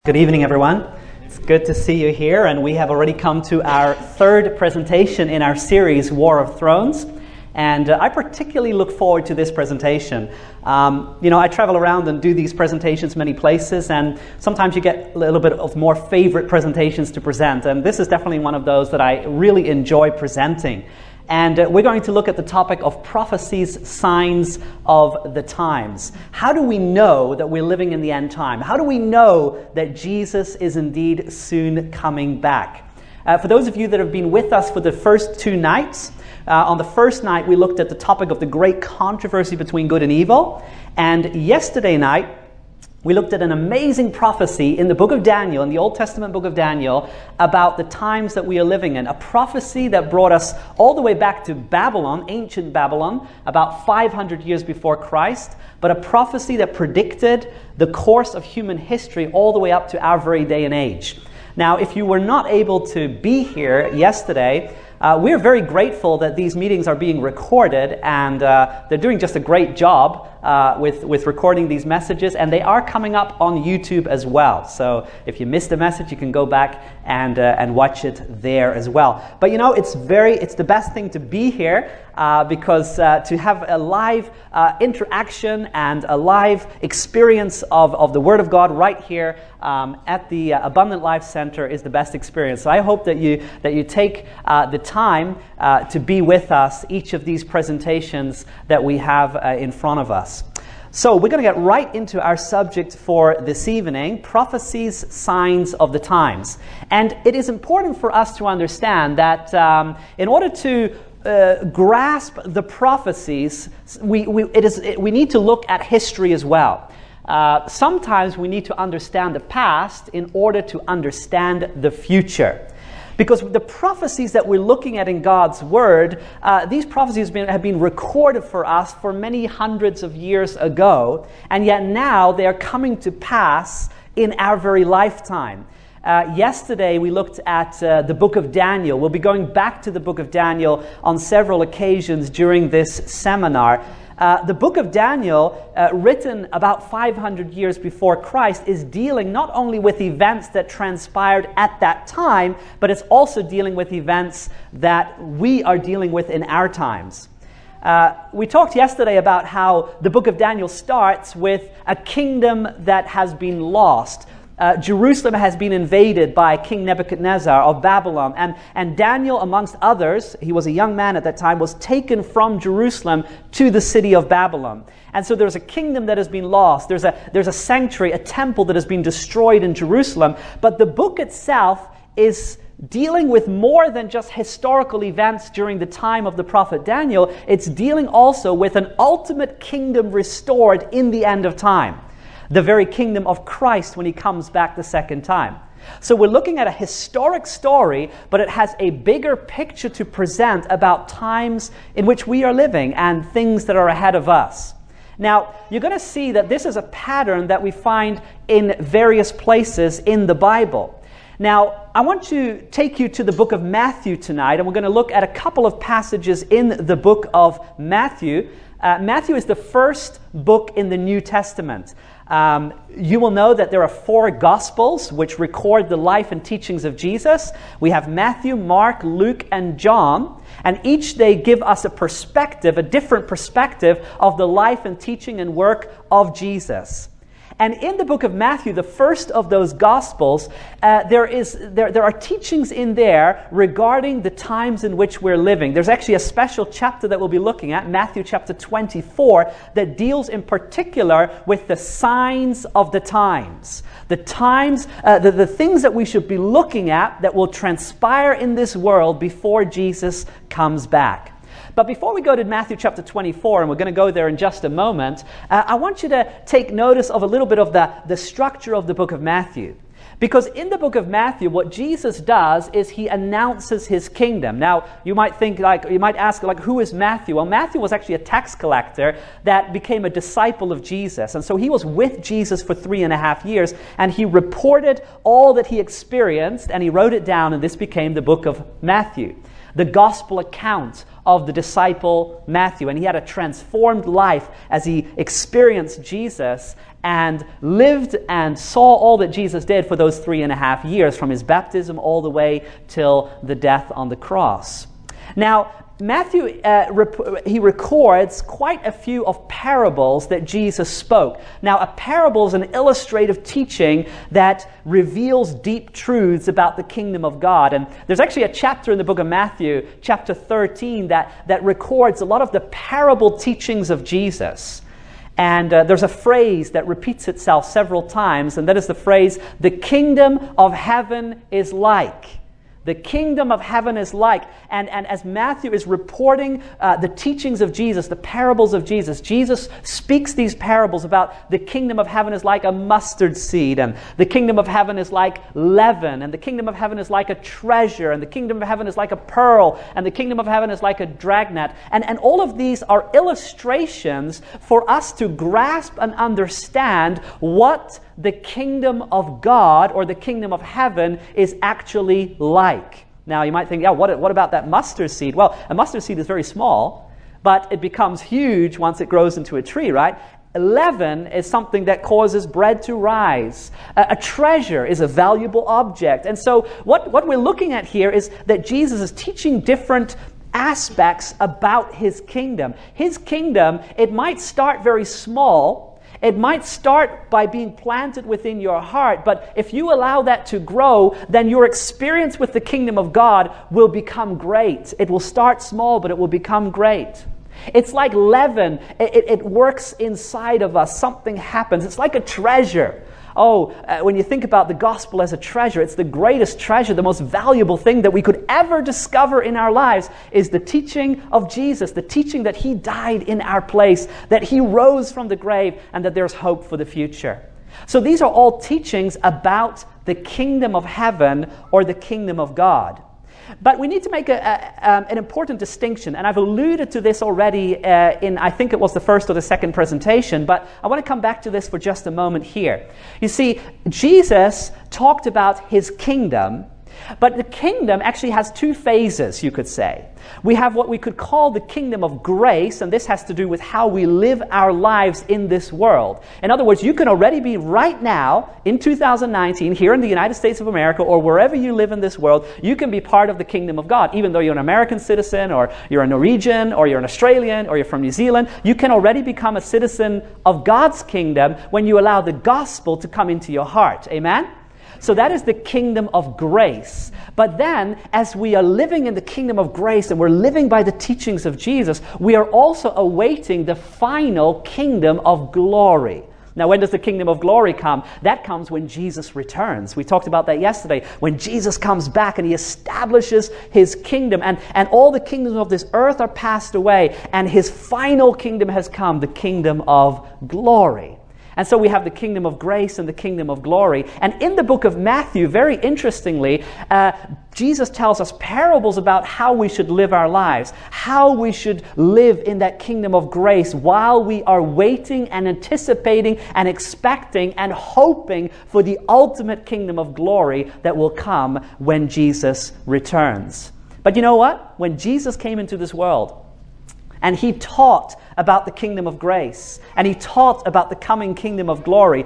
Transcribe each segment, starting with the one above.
Good evening, everyone. It's good to see you here, and we have already come to our third presentation in our series, War of Thrones. And I particularly look forward to this presentation. I travel around and do these presentations many places, and sometimes you get a little bit of more favorite presentations to present. And this is definitely one of those that I really enjoy presenting. And we're going to look at the topic of prophecies, signs of the times. How do we know that we're living in the end time? How do we know that Jesus is indeed soon coming back? For those of you that have been with us for the first two nights, on the first night we looked at the topic of the great controversy between good and evil. And yesterday night, we looked at an amazing prophecy in the book of Daniel, in the Old Testament book of Daniel, about the times that we are living in. A prophecy that brought us all the way back to Babylon, ancient Babylon, about 500 years before Christ, but a prophecy that predicted the course of human history all the way up to our very day and age. Now, if you were not able to be here yesterday, we're very grateful that these meetings are being recorded, and they're doing just a great job with recording these messages, and they are coming up on YouTube as well. So if you missed a message, you can go back and watch it there as well. But it's the best thing to be here because to have a live interaction and a live experience of the Word of God right here at the Abundant Life Center is the best experience. So I hope that you take the time to be with us each of these presentations that we have in front of us. So we're going to get right into our subject for this evening, prophecies, signs of the times. And it is important for us to understand that in order to grasp the prophecies, we need to look at history as well. Sometimes we need to understand the past in order to understand the future. Because the prophecies that we're looking at in God's Word, these prophecies have been recorded for us for many hundreds of years ago, and yet now they are coming to pass in our very lifetime. Yesterday we looked at the book of Daniel. We'll be going back to the book of Daniel on several occasions during this seminar. The book of Daniel, written about 500 years before Christ, is dealing not only with events that transpired at that time, but it's also dealing with events that we are dealing with in our times. We talked yesterday about how the book of Daniel starts with a kingdom that has been lost. Jerusalem has been invaded by King Nebuchadnezzar of Babylon, and Daniel, amongst others, he was a young man at that time, was taken from Jerusalem to the city of Babylon. And so there's a kingdom that has been lost. There's a sanctuary, a temple that has been destroyed in Jerusalem. But the book itself is dealing with more than just historical events during the time of the prophet Daniel. It's dealing also with an ultimate kingdom restored in the end of time. The very kingdom of Christ when he comes back the second time. So we're looking at a historic story, but it has a bigger picture to present about times in which we are living and things that are ahead of us. Now, you're going to see that this is a pattern that we find in various places in the Bible. Now, I want to take you to the book of Matthew tonight, and we're going to look at a couple of passages in the book of Matthew. Matthew is the first book in the New Testament. You will know that there are 4 Gospels which record the life and teachings of Jesus. We have Matthew, Mark, Luke, and John. And each they give us a different perspective of the life and teaching and work of Jesus. And in the book of Matthew, the first of those Gospels, there are teachings in there regarding the times in which we're living. There's actually a special chapter that we'll be looking at, Matthew chapter 24, that deals in particular with the signs of the times. The times, the things that we should be looking at that will transpire in this world before Jesus comes back. But before we go to Matthew chapter 24, and we're going to go there in just a moment, I want you to take notice of a little bit of the structure of the book of Matthew. Because in the book of Matthew, what Jesus does is he announces his kingdom. Now, you might ask, who is Matthew? Well, Matthew was actually a tax collector that became a disciple of Jesus. And so he was with Jesus for 3.5 years, and he reported all that he experienced, and he wrote it down, and this became the book of Matthew. the gospel account of the disciple Matthew. And he had a transformed life as he experienced Jesus and lived and saw all that Jesus did for those 3.5 years, from his baptism all the way till the death on the cross. Now, Matthew, he records quite a few of parables that Jesus spoke. Now, a parable is an illustrative teaching that reveals deep truths about the kingdom of God. And there's actually a chapter in the book of Matthew, chapter 13, that records a lot of the parable teachings of Jesus. And there's a phrase that repeats itself several times, and that is the phrase, "The kingdom of heaven is like." The kingdom of heaven is like. And as Matthew is reporting the teachings of Jesus, the parables of Jesus, Jesus speaks these parables about the kingdom of heaven is like a mustard seed, and the kingdom of heaven is like leaven, and the kingdom of heaven is like a treasure, and the kingdom of heaven is like a pearl, and the kingdom of heaven is like a dragnet. And all of these are illustrations for us to grasp and understand what the kingdom of God or the kingdom of heaven is actually like. Now you might think, yeah, what about that mustard seed? Well, a mustard seed is very small, but it becomes huge once it grows into a tree, right? Leaven is something that causes bread to rise. A treasure is a valuable object. And so what we're looking at here is that Jesus is teaching different aspects about his kingdom. His kingdom, it might start very small. It might start by being planted within your heart, but if you allow that to grow, then your experience with the kingdom of God will become great. It will start small, but it will become great. It's like leaven. It works inside of us. Something happens. It's like a treasure. When you think about the gospel as a treasure, it's the greatest treasure, the most valuable thing that we could ever discover in our lives is the teaching of Jesus, the teaching that he died in our place, that he rose from the grave, and that there's hope for the future. So these are all teachings about the kingdom of heaven or the kingdom of God. But we need to make an important distinction, and I've alluded to this already in, I think it was the first or the second presentation, but I want to come back to this for just a moment here. You see, Jesus talked about his kingdom, but the kingdom actually has two phases, you could say. We have what we could call the kingdom of grace, and this has to do with how we live our lives in this world. In other words, you can already be right now, in 2019, here in the United States of America, or wherever you live in this world, you can be part of the kingdom of God. Even though you're an American citizen, or you're a Norwegian, or you're an Australian, or you're from New Zealand, you can already become a citizen of God's kingdom when you allow the gospel to come into your heart. Amen? So that is the kingdom of grace. But then, as we are living in the kingdom of grace and we're living by the teachings of Jesus, we are also awaiting the final kingdom of glory. Now, when does the kingdom of glory come? That comes when Jesus returns. We talked about that yesterday. When Jesus comes back and he establishes his kingdom, and all the kingdoms of this earth are passed away, and his final kingdom has come, the kingdom of glory. And so we have the kingdom of grace and the kingdom of glory. And in the book of Matthew, very interestingly, Jesus tells us parables about how we should live our lives, how we should live in that kingdom of grace while we are waiting and anticipating and expecting and hoping for the ultimate kingdom of glory that will come when Jesus returns. But you know what? When Jesus came into this world, and he taught about the kingdom of grace, and he taught about the coming kingdom of glory,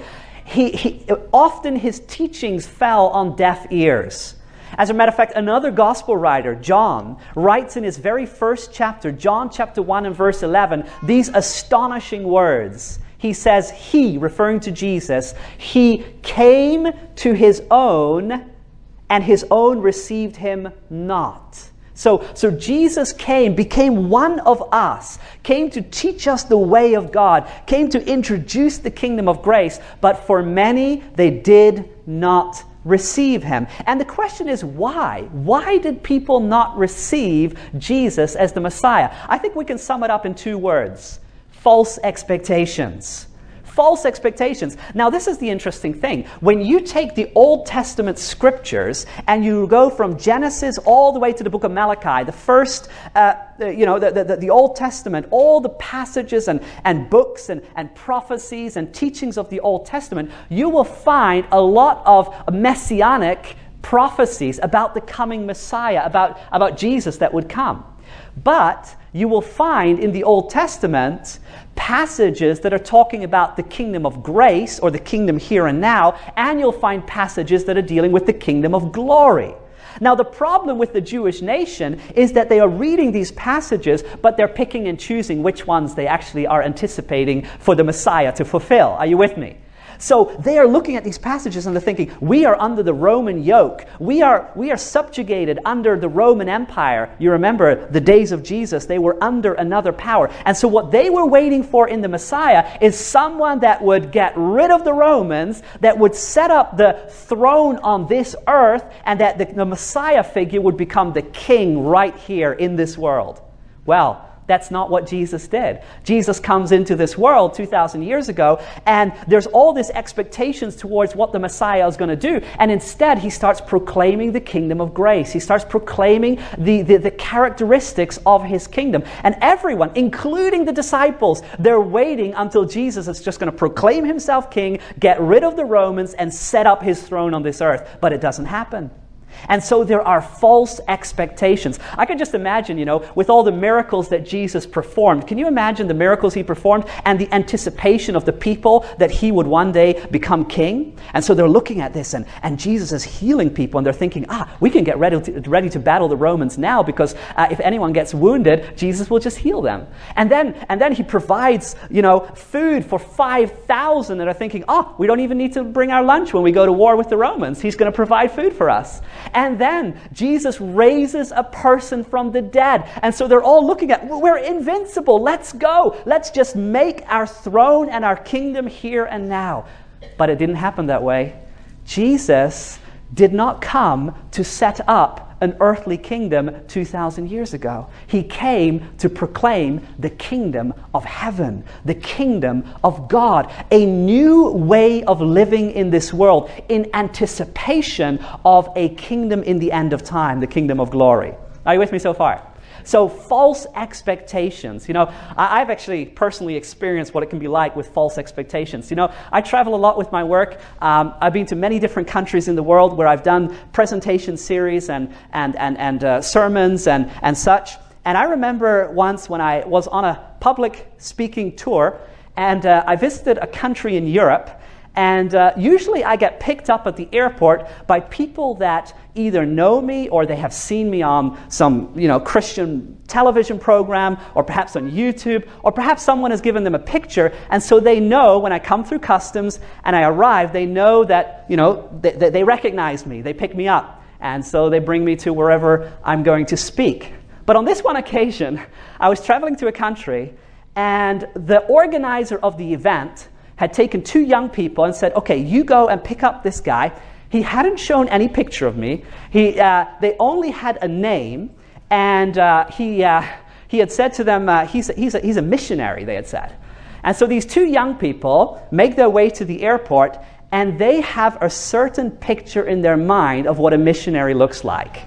often his teachings fell on deaf ears. As a matter of fact, another gospel writer, John, writes in his very first chapter, John chapter 1 and verse 11, these astonishing words. He says, he, referring to Jesus, he came to his own, and his own received him not. So Jesus became one of us, came to teach us the way of God, came to introduce the kingdom of grace, but for many, they did not receive him. And the question is why? Why did people not receive Jesus as the Messiah? I think we can sum it up in two words: false expectations. False expectations. Now, this is the interesting thing. When you take the Old Testament scriptures and you go from Genesis all the way to the book of Malachi, the first, the Old Testament, all the passages and books and prophecies and teachings of the Old Testament, you will find a lot of messianic prophecies about the coming Messiah, about Jesus that would come. But you will find in the Old Testament passages that are talking about the kingdom of grace or the kingdom here and now, and you'll find passages that are dealing with the kingdom of glory. Now, the problem with the Jewish nation is that they are reading these passages, but they're picking and choosing which ones they actually are anticipating for the Messiah to fulfill. Are you with me? So they are looking at these passages and they're thinking, we are under the Roman yoke. We are subjugated under the Roman Empire. You remember the days of Jesus, they were under another power. And so what they were waiting for in the Messiah is someone that would get rid of the Romans, that would set up the throne on this earth, and that the Messiah figure would become the king right here in this world. Well, that's not what Jesus did. Jesus comes into this world 2,000 years ago, and there's all these expectations towards what the Messiah is going to do. And instead, he starts proclaiming the kingdom of grace. He starts proclaiming the characteristics of his kingdom. And everyone, including the disciples, they're waiting until Jesus is just going to proclaim himself king, get rid of the Romans, and set up his throne on this earth. But it doesn't happen. And so there are false expectations. I can just imagine, with all the miracles that Jesus performed, can you imagine the miracles he performed and the anticipation of the people that he would one day become king? And so they're looking at this, and Jesus is healing people, and they're thinking, we can get ready to battle the Romans now, because if anyone gets wounded, Jesus will just heal them. And then he provides, food for 5,000 that are thinking, we don't even need to bring our lunch when we go to war with the Romans. He's going to provide food for us. And then Jesus raises a person from the dead. And so they're all looking at, we're invincible. Let's go. Let's just make our throne and our kingdom here and now. But it didn't happen that way. Jesus did not come to set up an earthly kingdom 2,000 years ago. He came to proclaim the kingdom of heaven, the kingdom of God, a new way of living in this world in anticipation of a kingdom in the end of time, the kingdom of glory. Are you with me so far? So false expectations. I've actually personally experienced what it can be like with false expectations. I travel a lot with my work. I've been to many different countries in the world where I've done presentation series and sermons and such. And I remember once when I was on a public speaking tour, and I visited a country in Europe. And usually I get picked up at the airport by people that either know me or they have seen me on some, Christian television program, or perhaps on YouTube, or perhaps someone has given them a picture. And so they know when I come through customs and I arrive, they know that, they recognize me. They pick me up. And so they bring me to wherever I'm going to speak. But on this one occasion, I was traveling to a country, and the organizer of the event had taken two young people and said, okay, you go and pick up this guy. He hadn't shown any picture of me. They only had a name, and he had said to them, he's a missionary, they had said. And so these two young people make their way to the airport, and they have a certain picture in their mind of what a missionary looks like.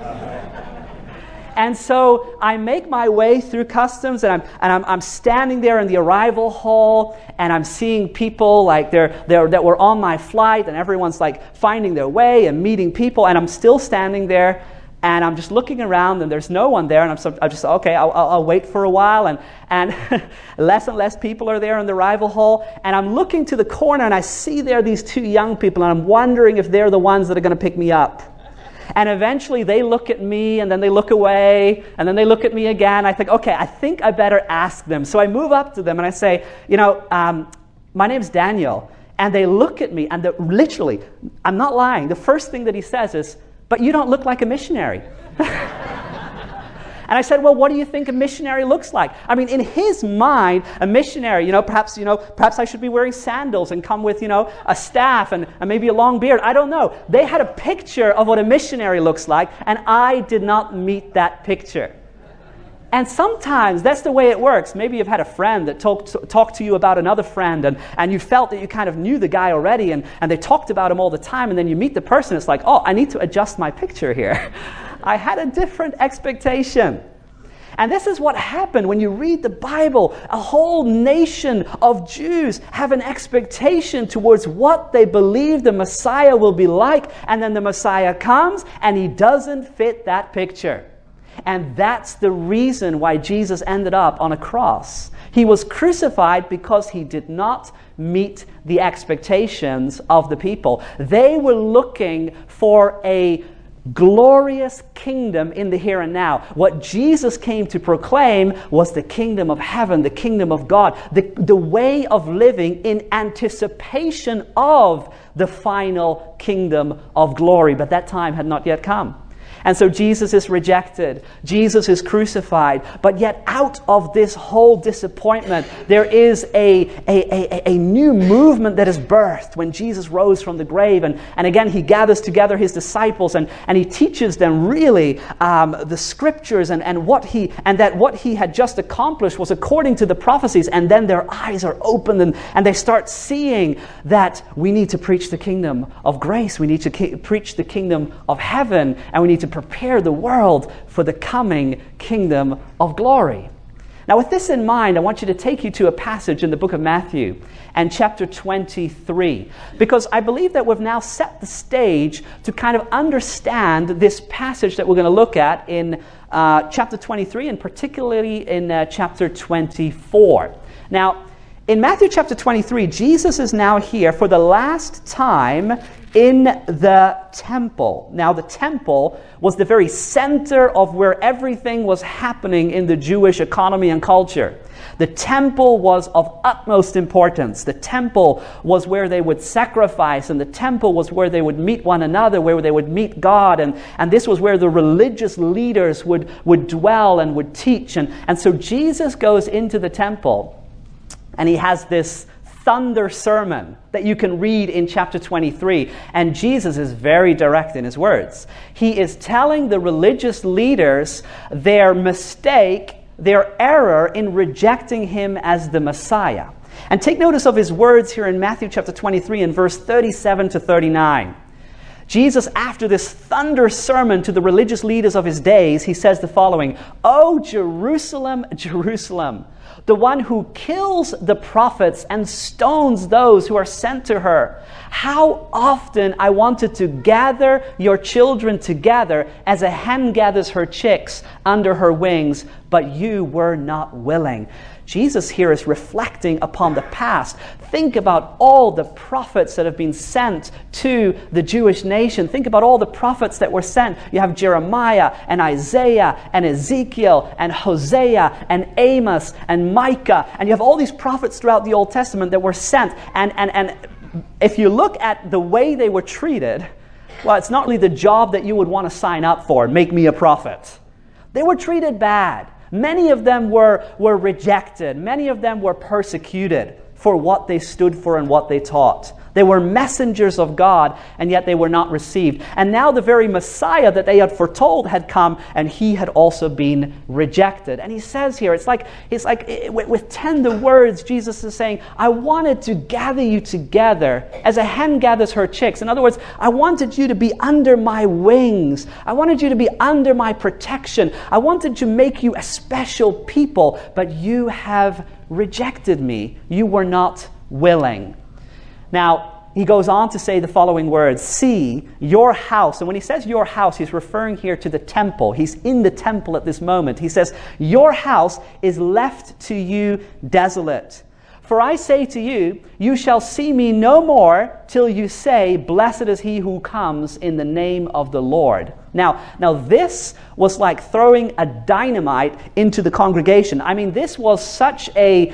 And so I make my way through customs, and I'm standing there in the arrival hall, and I'm seeing people like that were on my flight, and everyone's like finding their way and meeting people, and I'm still standing there, and I'm just looking around, and there's no one there, and I'm just okay. I'll wait for a while, and less and less people are there in the arrival hall, and I'm looking to the corner, and I see there these two young people, and I'm wondering if they're the ones that are going to pick me up. And eventually they look at me, and then they look away, and then they look at me again. I think, okay, I think I better ask them. So I move up to them and I say, my name's Daniel. And they look at me, and literally, I'm not lying, the first thing that he says is, but you don't look like a missionary. And I said, well, what do you think a missionary looks like? I mean, in his mind, a missionary, perhaps I should be wearing sandals and come with, a staff and maybe a long beard. I don't know. They had a picture of what a missionary looks like, and I did not meet that picture. And sometimes that's the way it works. Maybe you've had a friend that talked to you about another friend, and you felt that you kind of knew the guy already, and they talked about him all the time, and then you meet the person, it's like, I need to adjust my picture here. I had a different expectation. And this is what happened when you read the Bible. A whole nation of Jews have an expectation towards what they believe the Messiah will be like. And then the Messiah comes and he doesn't fit that picture. And that's the reason why Jesus ended up on a cross. He was crucified because he did not meet the expectations of the people. They were looking for a glorious kingdom in the here and now. What Jesus came to proclaim was the kingdom of heaven, the kingdom of God, the way of living in anticipation of the final kingdom of glory. But that time had not yet come. And so Jesus is rejected. Jesus is crucified. But yet out of this whole disappointment, there is a new movement that is birthed when Jesus rose from the grave. And again, he gathers together his disciples and he teaches them really the scriptures and that what he had just accomplished was according to the prophecies. And then their eyes are opened and they start seeing that we need to preach the kingdom of grace. We need to preach the kingdom of heaven. And we need to prepare the world for the coming kingdom of glory. Now, with this in mind, I want you to take you to a passage in the book of Matthew and chapter 23, because I believe that we've now set the stage to kind of understand this passage that we're going to look at in chapter 23 and particularly in chapter 24. Now, in Matthew chapter 23, Jesus is now here for the last time in the temple. Now, the temple was the very center of where everything was happening in the Jewish economy and culture. The temple was of utmost importance. The temple was where they would sacrifice, and the temple was where they would meet one another, where they would meet God, and this was where the religious leaders would dwell and would teach. And so Jesus goes into the temple, and he has this thunder sermon that you can read in chapter 23. And Jesus is very direct in his words. He is telling the religious leaders their mistake, their error in rejecting him as the Messiah. And take notice of his words here in Matthew chapter 23 in verse 37 to 39. Jesus, after this thunder sermon to the religious leaders of his days, he says the following: "O Jerusalem, Jerusalem, the one who kills the prophets and stones those who are sent to her. How often I wanted to gather your children together as a hen gathers her chicks under her wings, but you were not willing." Jesus here is reflecting upon the past. Think about all the prophets that have been sent to the Jewish nation. Think about all the prophets that were sent. You have Jeremiah and Isaiah and Ezekiel and Hosea and Amos and Micah. And you have all these prophets throughout the Old Testament that were sent. And if you look at the way they were treated, well, it's not really the job that you would want to sign up for. Make me a prophet. They were treated bad. Many of them were rejected. Many of them were persecuted for what they stood for and what they taught. They were messengers of God, and yet they were not received. And now the very Messiah that they had foretold had come, and he had also been rejected. And he says here, it's like with tender words, Jesus is saying, I wanted to gather you together as a hen gathers her chicks. In other words, I wanted you to be under my wings. I wanted you to be under my protection. I wanted to make you a special people, but you have rejected me. You were not willing. Now, he goes on to say the following words: "See, your house," and when he says your house, he's referring here to the temple. He's in the temple at this moment. He says, "Your house is left to you desolate. For I say to you, you shall see me no more till you say, blessed is he who comes in the name of the Lord." Now this was like throwing a dynamite into the congregation. I mean, this was such a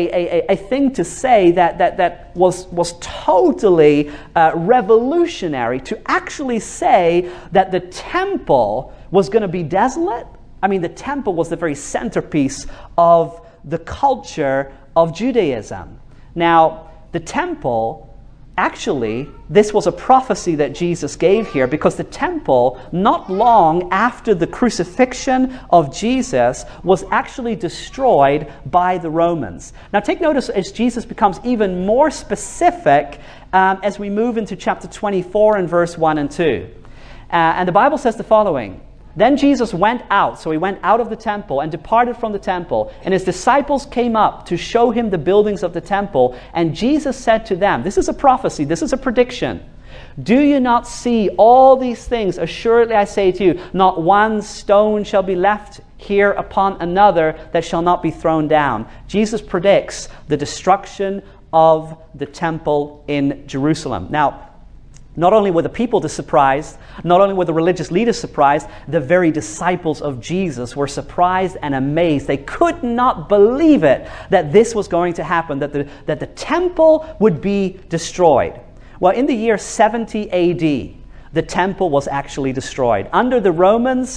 thing to say that was totally revolutionary, to actually say that the temple was going to be desolate. I mean, the temple was the very centerpiece of the culture of Judaism. Now, the temple, actually, this was a prophecy that Jesus gave here, because the temple, not long after the crucifixion of Jesus, was actually destroyed by the Romans. Now, take notice as Jesus becomes even more specific as we move into chapter 24 and verse 1 and 2. And the Bible says the following: Then Jesus went out, so he went out of the temple and departed from the temple, and his disciples came up to show him the buildings of the temple, and Jesus said to them, this is a prophecy, this is a prediction, do you not see all these things? Assuredly I say to you, not one stone shall be left here upon another that shall not be thrown down. Jesus predicts the destruction of the temple in Jerusalem. Now, not only were the people surprised, not only were the religious leaders surprised, the very disciples of Jesus were surprised and amazed. They could not believe it, that this was going to happen, that the temple would be destroyed. Well, in the year 70 AD, the temple was actually destroyed. Under the Romans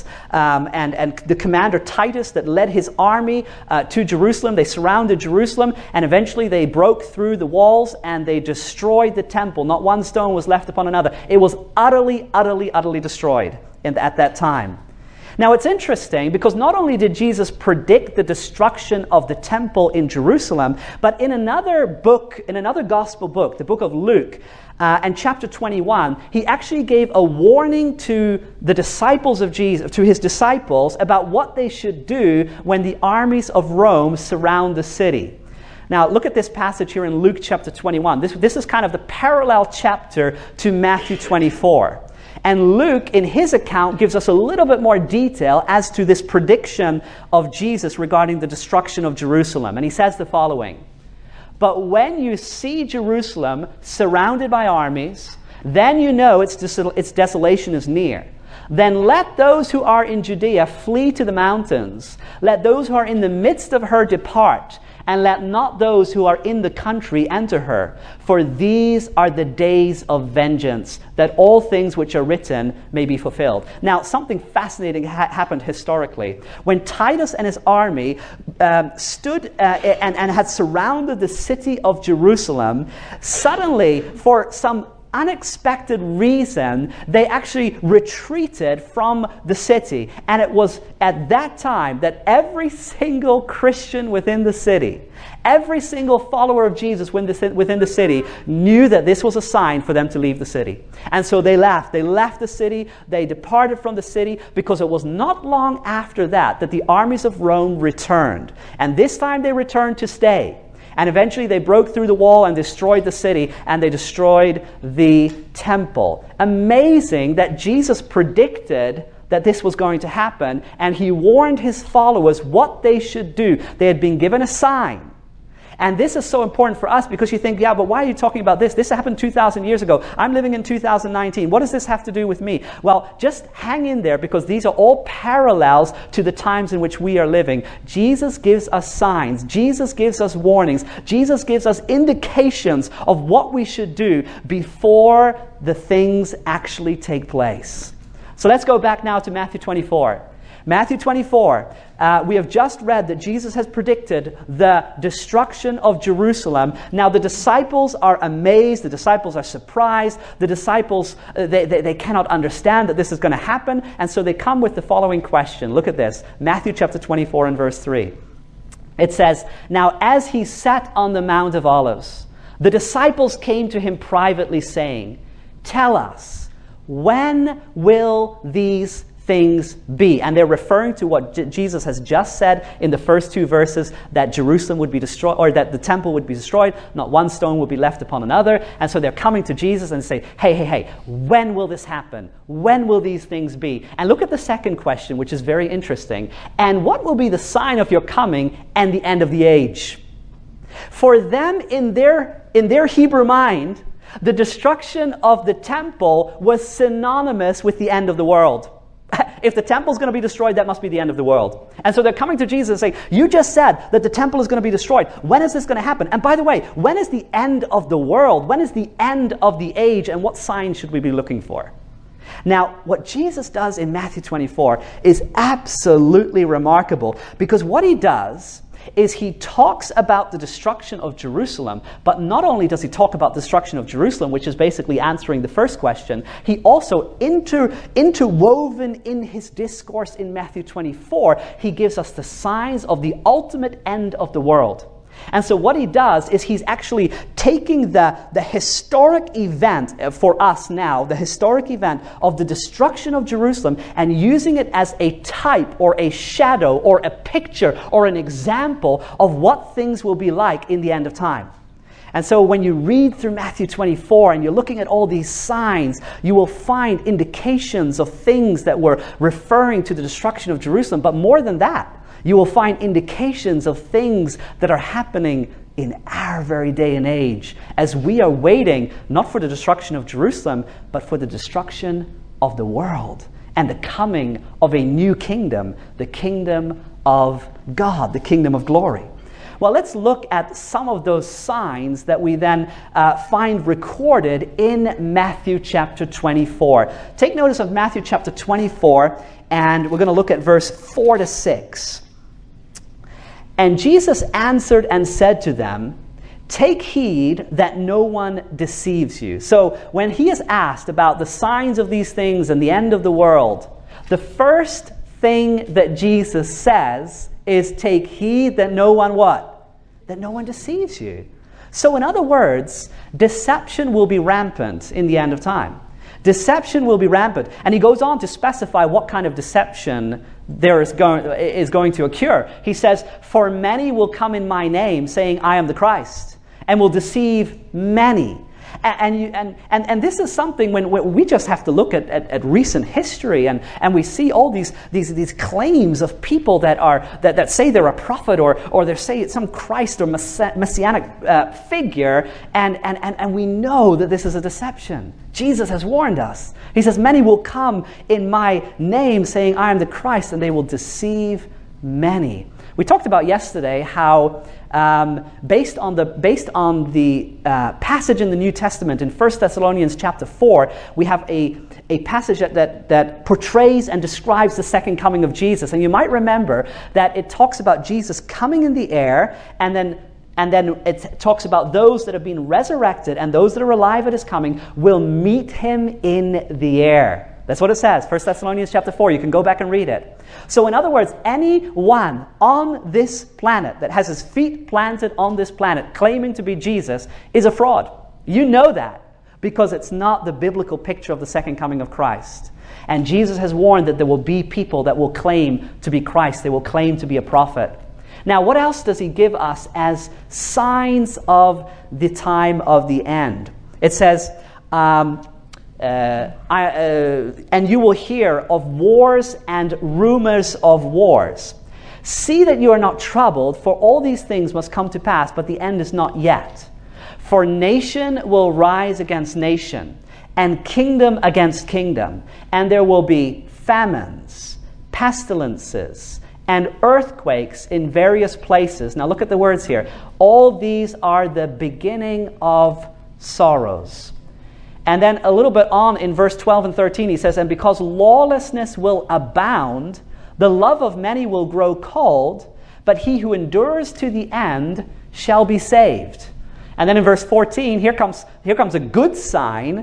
and the commander Titus that led his army to Jerusalem, they surrounded Jerusalem, and eventually they broke through the walls and they destroyed the temple. Not one stone was left upon another. It was utterly, utterly, utterly destroyed at that time. Now it's interesting because not only did Jesus predict the destruction of the temple in Jerusalem, but in another book, in another gospel book, the book of Luke, and chapter 21, he actually gave a warning to the disciples of Jesus, to his disciples, about what they should do when the armies of Rome surround the city. Now look at this passage here in Luke chapter 21. This is kind of the parallel chapter to Matthew 24. And Luke, in his account, gives us a little bit more detail as to this prediction of Jesus regarding the destruction of Jerusalem. And he says the following, "But when you see Jerusalem surrounded by armies, then you know its desolation is near. Then let those who are in Judea flee to the mountains. Let those who are in the midst of her depart. And let not those who are in the country enter her. For these are the days of vengeance, that all things which are written may be fulfilled." Now, something fascinating happened historically. When Titus and his army stood and had surrounded the city of Jerusalem, suddenly, for some unexpected reason, they actually retreated from the city. And it was at that time that every single Christian within the city, every single follower of Jesus within the city knew that this was a sign for them to leave the city. And so they left. They left the city. They departed from the city, because it was not long after that the armies of Rome returned. And this time they returned to stay. And eventually they broke through the wall and destroyed the city, and they destroyed the temple. Amazing that Jesus predicted that this was going to happen, and he warned his followers what they should do. They had been given a sign. And this is so important for us, because you think, yeah, but why are you talking about this? This happened 2,000 years ago. I'm living in 2019. What does this have to do with me? Well, just hang in there, because these are all parallels to the times in which we are living. Jesus gives us signs. Jesus gives us warnings. Jesus gives us indications of what we should do before the things actually take place. So let's go back now to Matthew 24. Matthew 24, we have just read that Jesus has predicted the destruction of Jerusalem. Now the disciples are amazed, the disciples are surprised, the disciples, they cannot understand that this is going to happen, and so they come with the following question. Look at this, Matthew chapter 24 and verse 3. It says, "Now as he sat on the Mount of Olives, the disciples came to him privately saying, 'Tell us, when will these things be?'" And they're referring to what Jesus has just said in the first two verses, that Jerusalem would be destroyed, or that the temple would be destroyed, not one stone would be left upon another. And so they're coming to Jesus and say, hey, when will this happen? When will these things be? And look at the second question, which is very interesting. "And what will be the sign of your coming and the end of the age?" For them, in their Hebrew mind, the destruction of the temple was synonymous with the end of the world. If the temple is going to be destroyed, that must be the end of the world. And so they're coming to Jesus and saying, "You just said that the temple is going to be destroyed. When is this going to happen? And by the way, when is the end of the world? When is the end of the age? And what sign should we be looking for?" Now, what Jesus does in Matthew 24 is absolutely remarkable, because what he does is he talks about the destruction of Jerusalem, but not only does he talk about the destruction of Jerusalem, which is basically answering the first question, he also interwoven in his discourse in Matthew 24, he gives us the signs of the ultimate end of the world. And so what he does is he's actually taking the historic event for us now, the historic event of the destruction of Jerusalem, and using it as a type or a shadow or a picture or an example of what things will be like in the end of time. And so when you read through Matthew 24 and you're looking at all these signs, you will find indications of things that were referring to the destruction of Jerusalem. But more than that, you will find indications of things that are happening in our very day and age as we are waiting not for the destruction of Jerusalem, but for the destruction of the world and the coming of a new kingdom, the kingdom of God, the kingdom of glory. Well, let's look at some of those signs that we then find recorded in Matthew chapter 24. Take notice of Matthew chapter 24, and we're going to look at verse 4 to 6. And Jesus answered and said to them, "Take heed that no one deceives you." So when he is asked about the signs of these things and the end of the world, the first thing that Jesus says is take heed that no one what? That no one deceives you. So in other words, deception will be rampant in the end of time. Deception will be rampant. And he goes on to specify what kind of deception there is going to occur. He says, "For many will come in my name, saying, I am the Christ, and will deceive many." And this is something when we just have to look at recent history, and we see all these claims of people that say they're a prophet or they say it's some Christ or messianic figure, and we know that this is a deception. Jesus has warned us. He says, "Many will come in my name, saying, I am the Christ, and they will deceive many." We talked about yesterday how based on the passage in the New Testament in 1 Thessalonians chapter 4, we have a passage that portrays and describes the second coming of Jesus. And you might remember that it talks about Jesus coming in the air, and then it talks about those that have been resurrected and those that are alive at his coming will meet him in the air. That's what it says, 1 Thessalonians chapter 4. You can go back and read it. So in other words, anyone on this planet that has his feet planted on this planet claiming to be Jesus is a fraud. You know that because it's not the biblical picture of the second coming of Christ. And Jesus has warned that there will be people that will claim to be Christ. They will claim to be a prophet. Now, what else does he give us as signs of the time of the end? It says, and you will hear of wars and rumors of wars. See that you are not troubled, for all these things must come to pass, but the end is not yet. For nation will rise against nation, and kingdom against kingdom, and there will be famines, pestilences, and earthquakes in various places. Now look at the words here. All these are the beginning of sorrows. And then a little bit on in verse 12 and 13, he says, "And because lawlessness will abound, the love of many will grow cold, but he who endures to the end shall be saved." And then in verse 14, here comes a good sign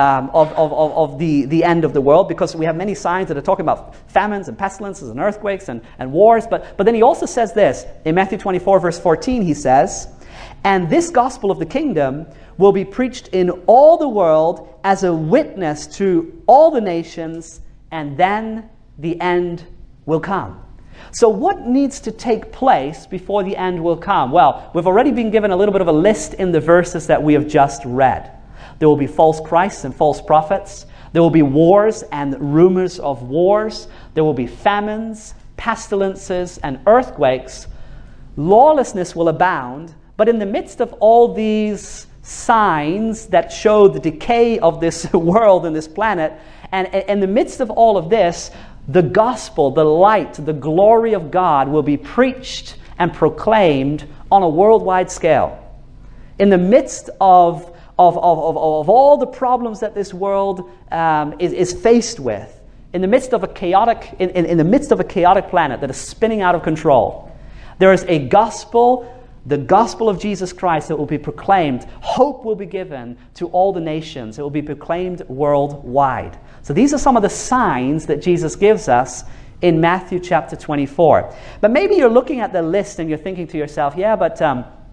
of the end of the world, because we have many signs that are talking about famines and pestilences and earthquakes and wars. But then he also says this, in Matthew 24, verse 14, he says, "And this gospel of the kingdom will be preached in all the world as a witness to all the nations, and then the end will come." So what needs to take place before the end will come? Well, we've already been given a little bit of a list in the verses that we have just read. There will be false Christs and false prophets. There will be wars and rumors of wars. There will be famines, pestilences, and earthquakes. Lawlessness will abound, but in the midst of all these signs that show the decay of this world and this planet, and in the midst of all of this, the gospel, the light, the glory of God will be preached and proclaimed on a worldwide scale. In the midst of all the problems that this world is faced with, in the midst of a chaotic planet that is spinning out of control, there is a gospel, the gospel of Jesus Christ, that will be proclaimed. Hope will be given to all the nations. It will be proclaimed worldwide. So these are some of the signs that Jesus gives us in Matthew chapter 24. But maybe you're looking at the list and you're thinking to yourself, yeah, but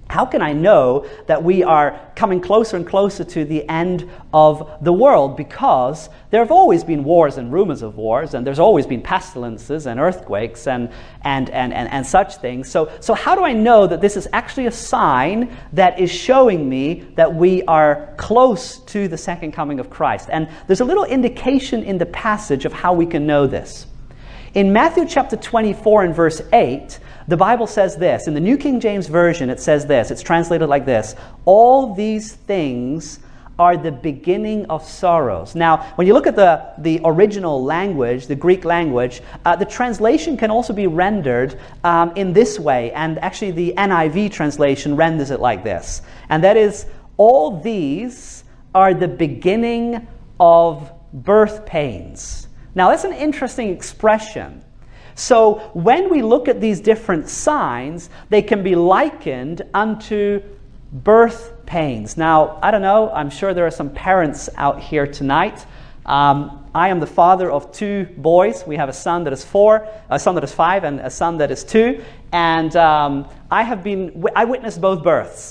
How can I know that we are coming closer and closer to the end of the world? Because there have always been wars and rumors of wars, and there's always been pestilences and earthquakes and such things. So how do I know that this is actually a sign that is showing me that we are close to the second coming of Christ? And there's a little indication in the passage of how we can know this. In Matthew chapter 24 and verse 8, the Bible says this. In the New King James Version, it says this. It's translated like this: all these things are the beginning of sorrows. Now, when you look at the original language, the Greek language, the translation can also be rendered in this way. And actually, the NIV translation renders it like this. And that is, all these are the beginning of birth pains. Now, that's an interesting expression. So when we look at these different signs, they can be likened unto birth pains. Now, I don't know, I'm sure there are some parents out here tonight. I am the father of 2 boys. We have a son that is 4, a son that is 5, and a son that is 2. And I witnessed both births.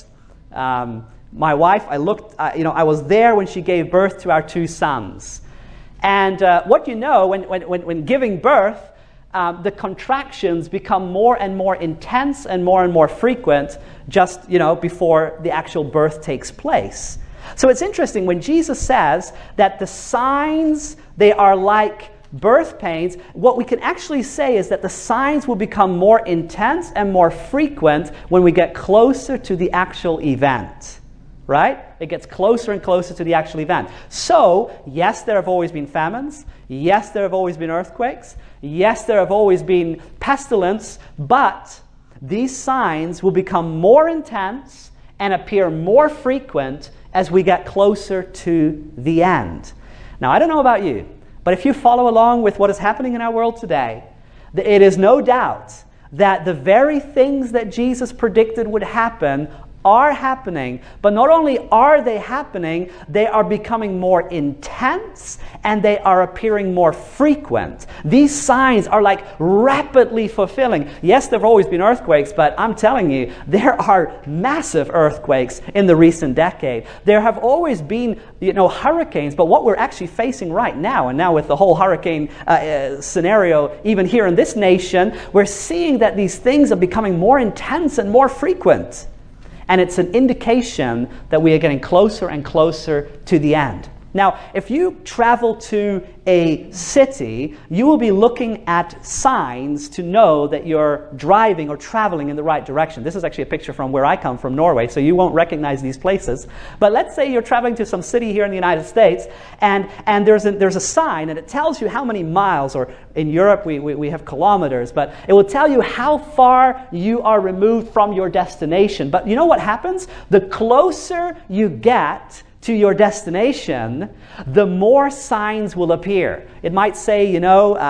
My wife, I was there when she gave birth to our 2 sons. And what you know, when giving birth, the contractions become more and more intense and more frequent just, before the actual birth takes place. So it's interesting when Jesus says that the signs, they are like birth pains, what we can actually say is that the signs will become more intense and more frequent when we get closer to the actual event. Right? It gets closer and closer to the actual event. So, yes, there have always been famines. Yes, there have always been earthquakes. Yes, there have always been pestilence. But these signs will become more intense and appear more frequent as we get closer to the end. Now, I don't know about you, but if you follow along with what is happening in our world today, it is no doubt that the very things that Jesus predicted would happen are happening, but not only are they happening, they are becoming more intense and they are appearing more frequent. These signs are like rapidly fulfilling. Yes, there have always been earthquakes, but I'm telling you, there are massive earthquakes in the recent decade. There have always been, hurricanes, but what we're actually facing right now, and now with the whole hurricane scenario, even here in this nation, we're seeing that these things are becoming more intense and more frequent. And it's an indication that we are getting closer and closer to the end. Now, if you travel to a city, you will be looking at signs to know that you're driving or traveling in the right direction. This is actually a picture from where I come from, Norway, so you won't recognize these places. But let's say you're traveling to some city here in the United States, and there's a sign, and it tells you how many miles, or in Europe we have kilometers, but it will tell you how far you are removed from your destination. But you know what happens? The closer you get to your destination, the more signs will appear. It might say,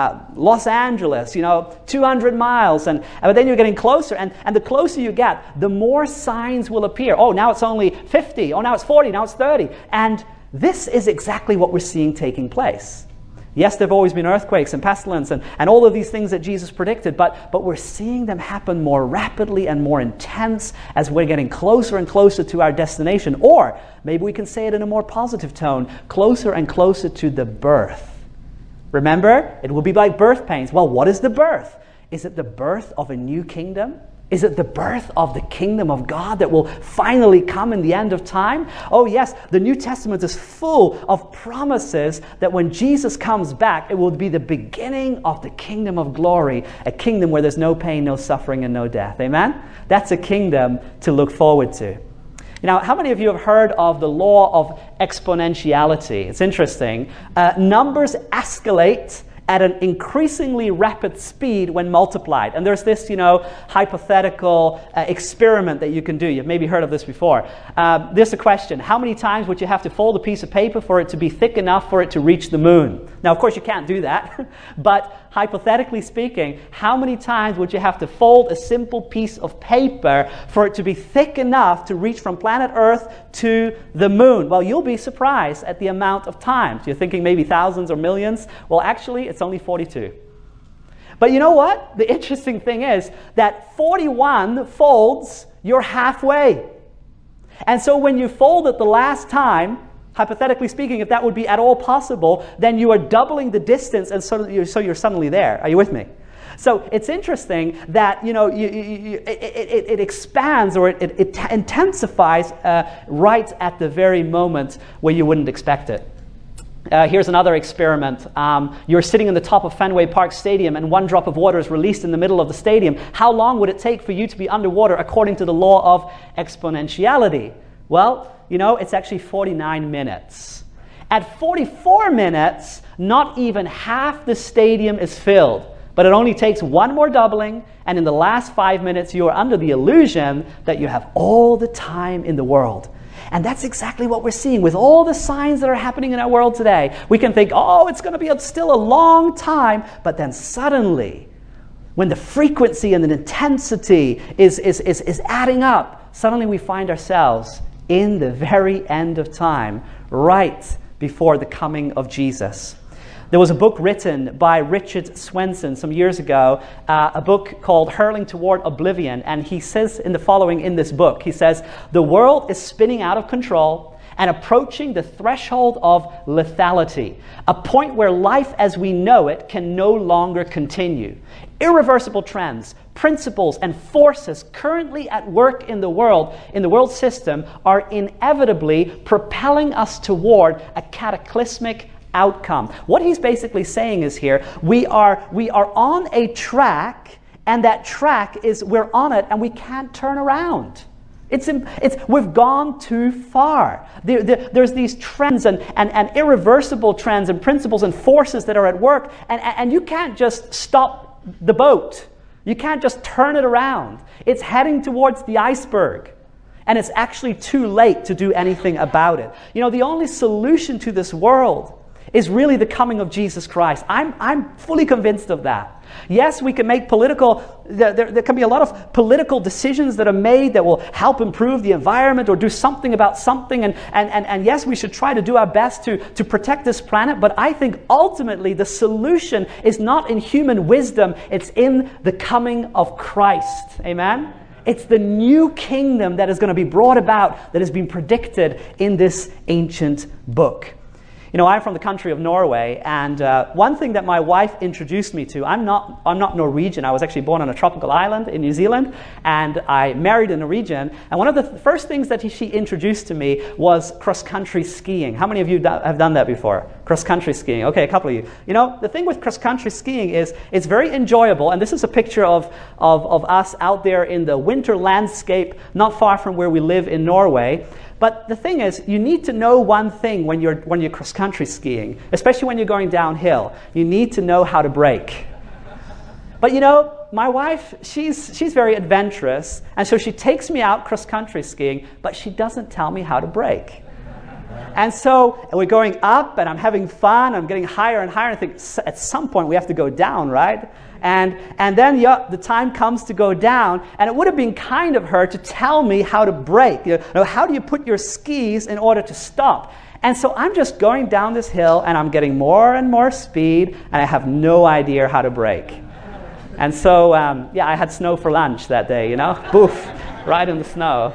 Los Angeles, 200 miles, but then you're getting closer, and the closer you get, the more signs will appear. Oh, now it's only 50. Oh, now it's 40. Now it's 30. And this is exactly what we're seeing taking place. Yes, there have always been earthquakes and pestilence and all of these things that Jesus predicted, but we're seeing them happen more rapidly and more intense as we're getting closer and closer to our destination. Or maybe we can say it in a more positive tone, closer and closer to the birth. Remember, it will be like birth pains. Well, what is the birth? Is it the birth of a new kingdom? Is it the birth of the kingdom of God that will finally come in the end of time? Oh yes, the New Testament is full of promises that when Jesus comes back, it will be the beginning of the kingdom of glory, a kingdom where there's no pain, no suffering, and no death. Amen? That's a kingdom to look forward to. How many of you have heard of the law of exponentiality? It's interesting. Numbers escalate at an increasingly rapid speed when multiplied. And there's this, hypothetical experiment that you can do. You've maybe heard of this before. There's a question: how many times would you have to fold a piece of paper for it to be thick enough for it to reach the moon? Now, of course, you can't do that. But hypothetically speaking, how many times would you have to fold a simple piece of paper for it to be thick enough to reach from planet Earth to the moon? Well, you'll be surprised at the amount of times. You're thinking maybe thousands or millions. Well, actually, it's only 42. But you know what? The interesting thing is that 41 folds you're halfway. And so when you fold it the last time, hypothetically speaking, if that would be at all possible, then you are doubling the distance, and so you're suddenly there. Are you with me? So it's interesting that it expands, or it intensifies right at the very moment where you wouldn't expect it. Here's another experiment. You're sitting in the top of Fenway Park Stadium, and one drop of water is released in the middle of the stadium. How long would it take for you to be underwater according to the law of exponentiality? Well, it's actually 49 minutes. At 44 minutes, not even half the stadium is filled. But it only takes one more doubling, and in the last 5 minutes, you are under the illusion that you have all the time in the world. And that's exactly what we're seeing with all the signs that are happening in our world today. We can think, it's going to be still a long time, but then suddenly, when the frequency and the intensity is adding up, suddenly we find ourselves in the very end of time, right before the coming of Jesus. There was a book written by Richard Swenson some years ago, a book called Hurling Toward Oblivion, and he says in the following in this book, he says, "The world is spinning out of control and approaching the threshold of lethality, a point where life as we know it can no longer continue. Irreversible trends, principles, and forces currently at work in the world system, are inevitably propelling us toward a cataclysmic outcome." What he's basically saying is here, we are on a track, and that track is, we're on it and we can't turn around. We've gone too far. There's these trends and irreversible trends and principles and forces that are at work, and you can't just stop the boat. You can't just turn it around. It's heading towards the iceberg, and it's actually too late to do anything about it. The only solution to this world is really the coming of Jesus Christ. I'm fully convinced of that. Yes, we can make there can be a lot of political decisions that are made that will help improve the environment or do something about something, and yes, we should try to do our best to protect this planet, but I think ultimately the solution is not in human wisdom, it's in the coming of Christ. Amen? It's the new kingdom that is going to be brought about, that has been predicted in this ancient book. I'm from the country of Norway, and one thing that my wife introduced me to, I'm not Norwegian. I was actually born on a tropical island in New Zealand, and I married a Norwegian. And one of the first things that she introduced to me was cross-country skiing. How many of you have done that before? Cross-country skiing. Okay, a couple of you. The thing with cross-country skiing is it's very enjoyable, and this is a picture of us out there in the winter landscape, not far from where we live in Norway. But the thing is, you need to know one thing when you're cross-country skiing, especially when you're going downhill. You need to know how to brake. But my wife, she's very adventurous, and so she takes me out cross-country skiing, but she doesn't tell me how to brake. And so we're going up, and I'm having fun, I'm getting higher and higher, and I think at some point we have to go down, right? And then the time comes to go down, and it would have been kind of her to tell me how to brake. How do you put your skis in order to stop? And so I'm just going down this hill, and I'm getting more and more speed, and I have no idea how to brake. And so, I had snow for lunch that day, Boof, right in the snow.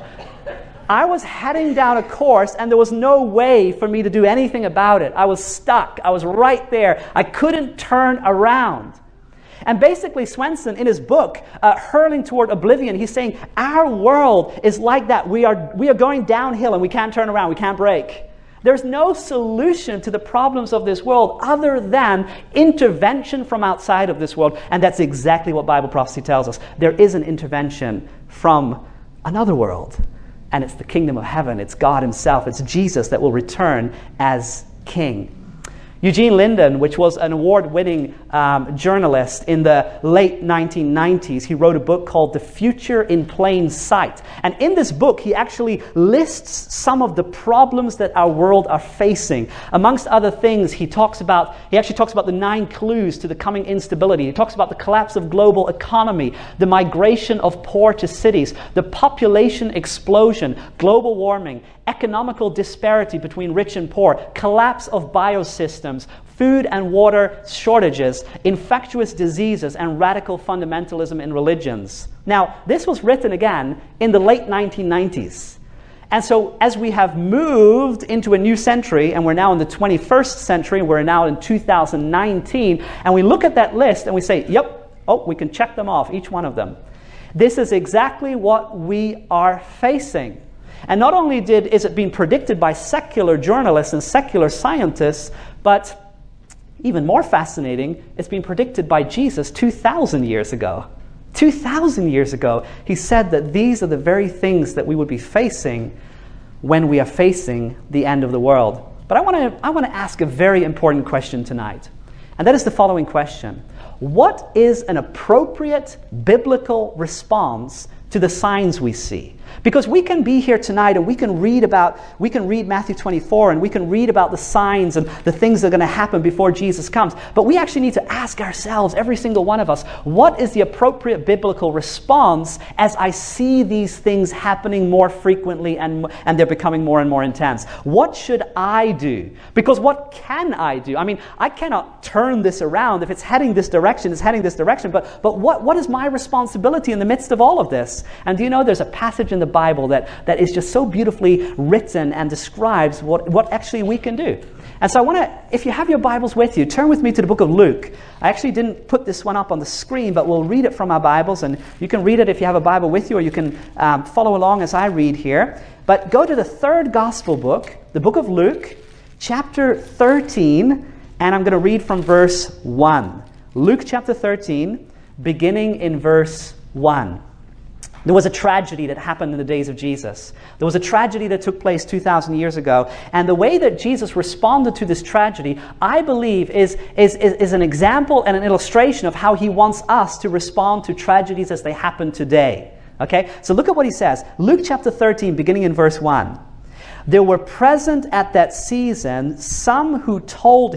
I was heading down a course, and there was no way for me to do anything about it. I was stuck. I was right there. I couldn't turn around. And basically, Swenson, in his book, Hurling Toward Oblivion, he's saying our world is like that. We are going downhill, and we can't turn around. We can't brake. There's no solution to the problems of this world other than intervention from outside of this world. And that's exactly what Bible prophecy tells us. There is an intervention from another world. And it's the kingdom of heaven. It's God himself. It's Jesus that will return as king. Eugene Linden, which was an award-winning journalist in the late 1990s, he wrote a book called The Future in Plain Sight. And in this book, he actually lists some of the problems that our world are facing. Amongst other things, he actually talks about the 9 clues to the coming instability. He talks about the collapse of global economy, the migration of poor to cities, the population explosion, global warming, economical disparity between rich and poor, collapse of biosystems, food and water shortages, infectious diseases, and radical fundamentalism in religions. Now, this was written again in the late 1990s. And so as we have moved into a new century, and we're now in the 21st century, we're now in 2019, and we look at that list and we say, yep, we can check them off, each one of them. This is exactly what we are facing. And not only is it being predicted by secular journalists and secular scientists, but even more fascinating, it's been predicted by Jesus 2,000 years ago. 2,000 years ago, he said that these are the very things that we would be facing when we are facing the end of the world. But I want to ask a very important question tonight, and that is the following question. What is an appropriate biblical response to the signs we see? Because we can be here tonight and we can read Matthew 24 and we can read about the signs and the things that are going to happen before Jesus comes. But we actually need to ask ourselves, every single one of us, what is the appropriate biblical response as I see these things happening more frequently and they're becoming more and more intense? What should I do? Because what can I do? I mean, I cannot turn this around. If it's heading this direction, it's heading this direction. But what is my responsibility in the midst of all of this? And do you know there's a passage in the Bible that is just so beautifully written and describes what actually we can do. And so I want to, if you have your Bibles with you, turn with me to the book of Luke. I actually didn't put this one up on the screen, but we'll read it from our Bibles, and you can read it if you have a Bible with you, or you can follow along as I read here. But go to the third gospel book, the book of Luke, chapter 13, and I'm going to read from verse 1. Luke chapter 13, beginning in verse 1. There was a tragedy that happened in the days of Jesus. There was a tragedy that took place 2,000 years ago. And the way that Jesus responded to this tragedy, I believe, is an example and an illustration of how he wants us to respond to tragedies as they happen today. Okay? So look at what he says. Luke chapter 13, beginning in verse 1. There were present at that season some who told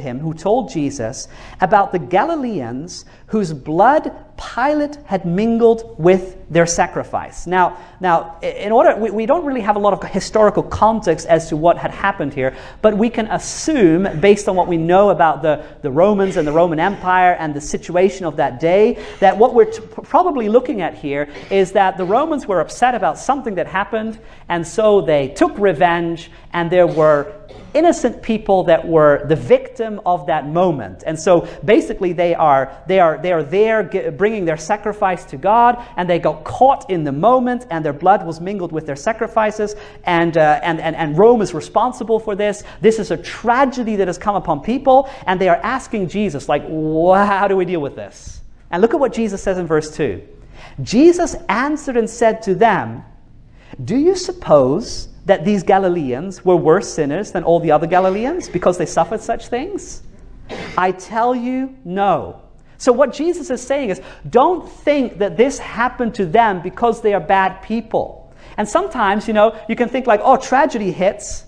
Jesus, about the Galileans whose blood Pilate had mingled with their sacrifice. Now, in order, we don't really have a lot of historical context as to what had happened here, but we can assume, based on what we know about the Romans and the Roman Empire and the situation of that day, that what we're probably looking at here is that the Romans were upset about something that happened, and so they took revenge, and there were innocent people that were the victim of that moment. And so basically they are there bringing their sacrifice to God, and they got caught in the moment, and their blood was mingled with their sacrifices, and Rome is responsible for this. This is a tragedy that has come upon people, and they are asking Jesus, like, how do we deal with this? And look at what Jesus says in verse 2. Jesus answered and said to them, do you suppose that these Galileans were worse sinners than all the other Galileans because they suffered such things? I tell you, no. So what Jesus is saying is, don't think that this happened to them because they are bad people. And sometimes, you can think like, tragedy hits,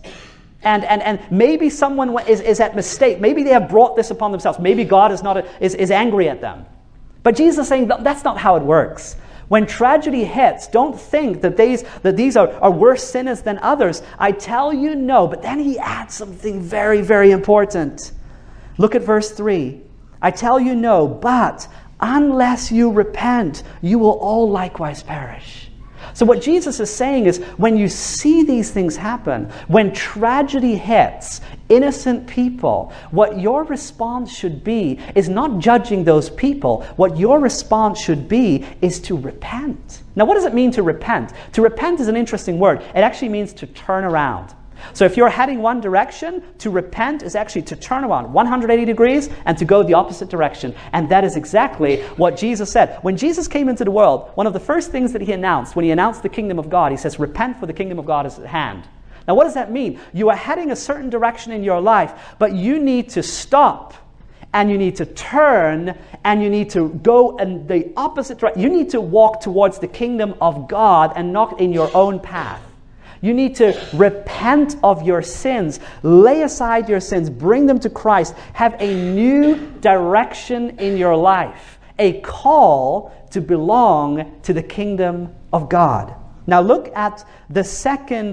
and maybe someone is at mistake. Maybe they have brought this upon themselves. Maybe God is angry at them. But Jesus is saying that's not how it works. When tragedy hits, don't think that these are worse sinners than others. I tell you, no. But then he adds something very, very important. Look at verse 3. I tell you, no, but unless you repent, you will all likewise perish. So what Jesus is saying is, when you see these things happen, when tragedy hits innocent people, what your response should be is not judging those people. What your response should be is to repent. Now, what does it mean to repent? To repent is an interesting word. It actually means to turn around. So if you're heading one direction, to repent is actually to turn around 180 degrees and to go the opposite direction. And that is exactly what Jesus said. When Jesus came into the world, one of the first things that he announced, when he announced the kingdom of God, he says, repent, for the kingdom of God is at hand. Now what does that mean? You are heading a certain direction in your life, but you need to stop, and you need to turn, and you need to go in the opposite direction. You need to walk towards the kingdom of God and not in your own path. You need to repent of your sins, lay aside your sins, bring them to Christ, have a new direction in your life, a call to belong to the kingdom of God. Now look at the second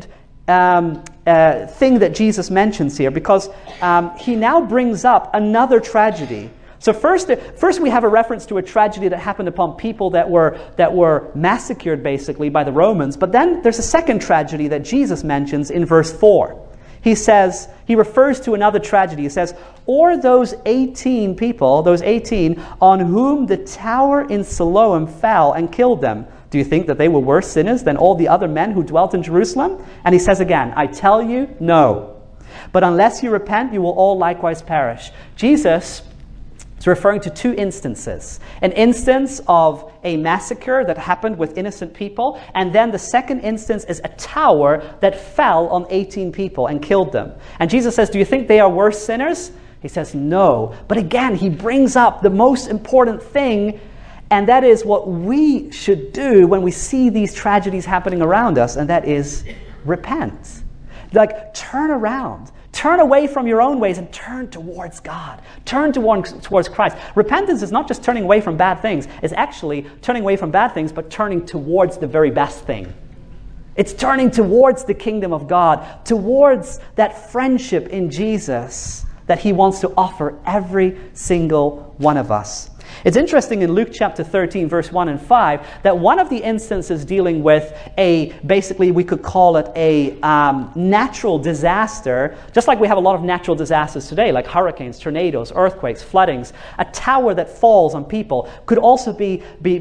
thing that Jesus mentions here, because he now brings up another tragedy. So first we have a reference to a tragedy that happened upon people that were massacred basically by the Romans. But then there's a second tragedy that Jesus mentions in verse 4. He refers to another tragedy. He says, or those 18 people, those 18 on whom the tower in Siloam fell and killed them. Do you think that they were worse sinners than all the other men who dwelt in Jerusalem? And he says again, I tell you, no. But unless you repent, you will all likewise perish. Jesus is referring to two instances. An instance of a massacre that happened with innocent people, and then the second instance is a tower that fell on 18 people and killed them. And Jesus says, do you think they are worse sinners? He says, no. But again, he brings up the most important thing, and that is what we should do when we see these tragedies happening around us, and that is repent. Like, turn around. Turn away from your own ways and turn towards God. Turn towards Christ. Repentance is not just turning away from bad things. It's actually turning away from bad things, but turning towards the very best thing. It's turning towards the kingdom of God, towards that friendship in Jesus that he wants to offer every single one of us. It's interesting in Luke chapter 13, verse 1 and 5, that one of the instances dealing with basically we could call it a natural disaster, just like we have a lot of natural disasters today, like hurricanes, tornadoes, earthquakes, floodings. A tower that falls on people could also be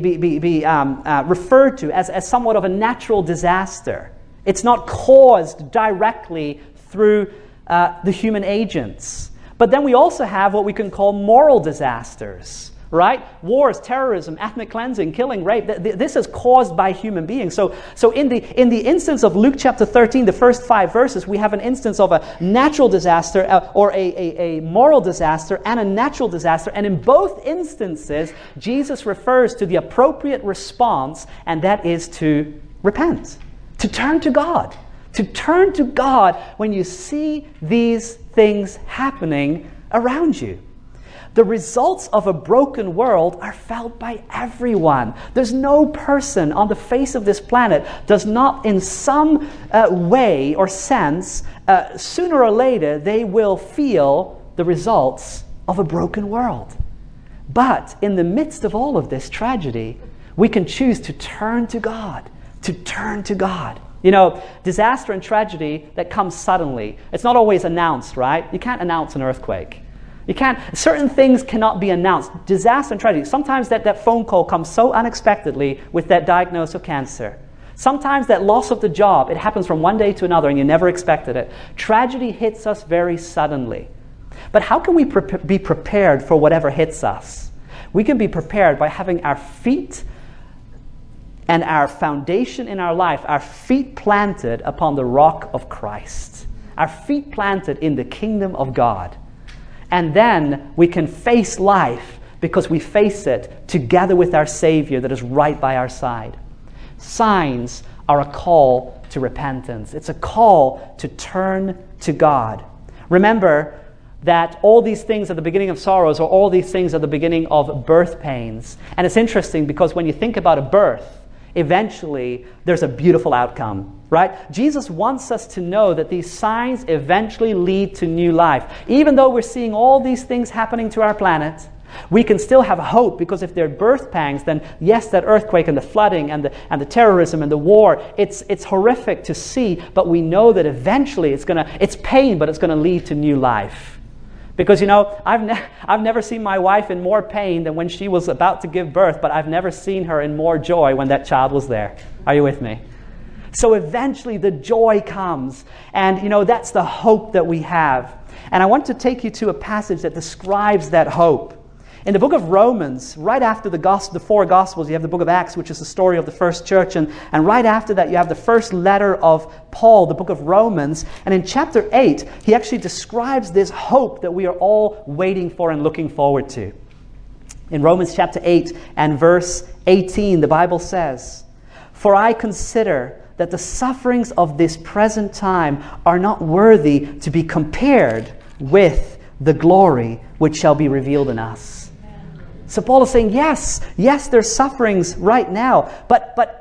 referred to as somewhat of a natural disaster. It's not caused directly through the human agents. But then we also have what we can call moral disasters. Right? Wars, terrorism, ethnic cleansing, killing, rape. This is caused by human beings. So in the instance of Luke chapter 13, the first 5 verses, we have an instance of a natural disaster or a moral disaster and a natural disaster. And in both instances, Jesus refers to the appropriate response, and that is to repent, to turn to God. To turn to God when you see these things happening around you. The results of a broken world are felt by everyone. There's no person on the face of this planet does not in some way or sense, sooner or later, they will feel the results of a broken world. But in the midst of all of this tragedy, we can choose to turn to God, to turn to God. You know, disaster and tragedy that comes suddenly. It's not always announced, right? You can't announce an earthquake. Certain things cannot be announced. Disaster and tragedy. Sometimes that phone call comes so unexpectedly with that diagnosis of cancer. Sometimes that loss of the job, it happens from one day to another and you never expected it. Tragedy hits us very suddenly. But how can we be prepared for whatever hits us? We can be prepared by having our feet and our foundation in our life, our feet planted upon the rock of Christ. Our feet planted in the kingdom of God. And then we can face life because we face it together with our Savior that is right by our side. Signs are a call to repentance. It's a call to turn to God. Remember that all these things are the beginning of sorrows, or all these things are the beginning of birth pains. And it's interesting because when you think about a birth, eventually there's a beautiful outcome, right? Jesus wants us to know that these signs eventually lead to new life. Even though we're seeing all these things happening to our planet, we can still have hope, because if there are birth pangs, then yes, that earthquake and the flooding and the terrorism and the war, it's horrific to see, but we know that eventually it's pain, but it's going to lead to new life. Because, you know, I've never seen my wife in more pain than when she was about to give birth, but I've never seen her in more joy when that child was there. Are you with me? So eventually the joy comes, and, you know, that's the hope that we have. And I want to take you to a passage that describes that hope. In the book of Romans, right after the 4 Gospels, you have the book of Acts, which is the story of the first church. And right after that, you have the first letter of Paul, the book of Romans. And in chapter 8, he actually describes this hope that we are all waiting for and looking forward to. In Romans chapter 8 and verse 18, the Bible says, "For I consider that the sufferings of this present time are not worthy to be compared with the glory which shall be revealed in us." So Paul is saying, yes, there's sufferings right now, but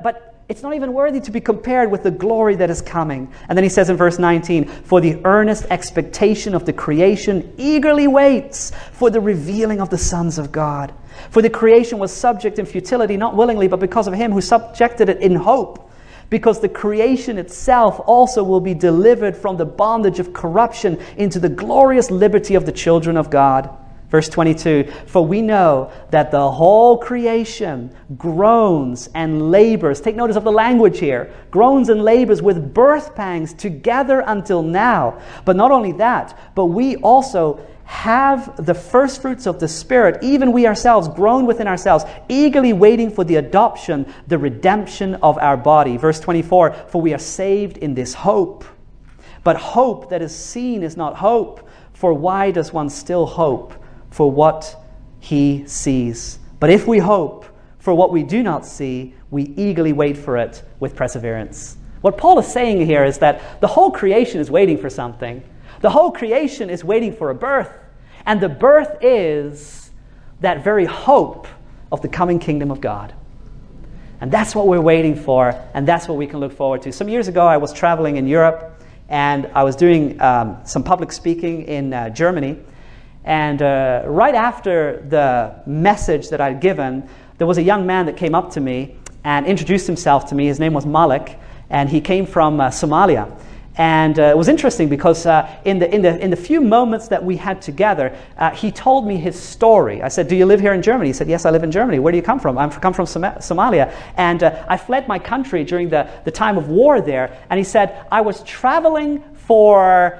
It's not even worthy to be compared with the glory that is coming. And then he says in verse 19, for the earnest expectation of the creation eagerly waits for the revealing of the sons of God. For the creation was subject in futility, not willingly, but because of him who subjected it in hope. Because the creation itself also will be delivered from the bondage of corruption into the glorious liberty of the children of God. Verse 22, for we know that the whole creation groans and labors. Take notice of the language here. Groans and labors with birth pangs together until now. But not only that, but we also have the first fruits of the Spirit, even we ourselves, groan within ourselves, eagerly waiting for the adoption, the redemption of our body. Verse 24, for we are saved in this hope. But hope that is seen is not hope. For why does one still hope for what he sees? But if we hope for what we do not see, we eagerly wait for it with perseverance. What Paul is saying here is that the whole creation is waiting for something. The whole creation is waiting for a birth. And the birth is that very hope of the coming kingdom of God. And that's what we're waiting for, and that's what we can look forward to. Some years ago, I was traveling in Europe, and I was doing some public speaking in Germany. And right after the message that I'd given, there was a young man that came up to me and introduced himself to me. His name was Malik, and he came from Somalia. And it was interesting because in the few moments that we had together, he told me his story. I said, do you live here in Germany? He said, yes, I live in Germany. Where do you come from? I come from Somalia. And I fled my country during the time of war there. And he said, I was traveling for